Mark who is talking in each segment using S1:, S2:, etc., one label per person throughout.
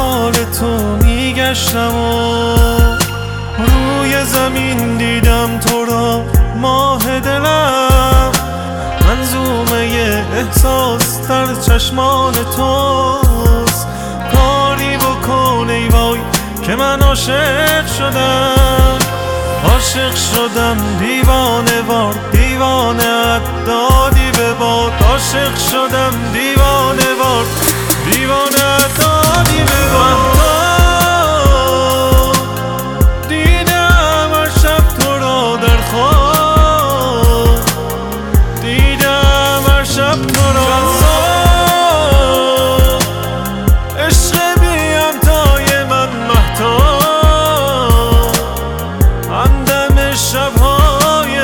S1: دنبال تو میگشتم و روی زمین دیدم تو را ماه دلم. منظومه احساس در چشمان توست. کاری بکن ای وای که من عاشق شدم. عاشق شدم دیوانه وار، دیوانه دادی به باد. عاشق شدم دیوانه وار، دیوانه دادی به باد. دیدم هر شب تو را در خواب، دیدم هر شب تو را. عشق بی همتای من مهتاب، همدم شبهای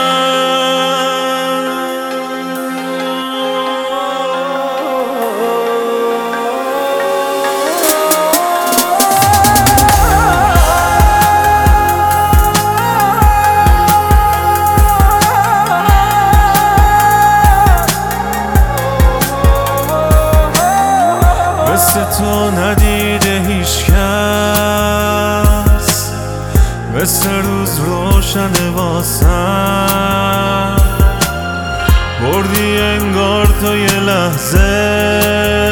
S1: مثل تو ندیده هیچ کس، مثل روز روشن واسم. بردی انگار تو یه لحظه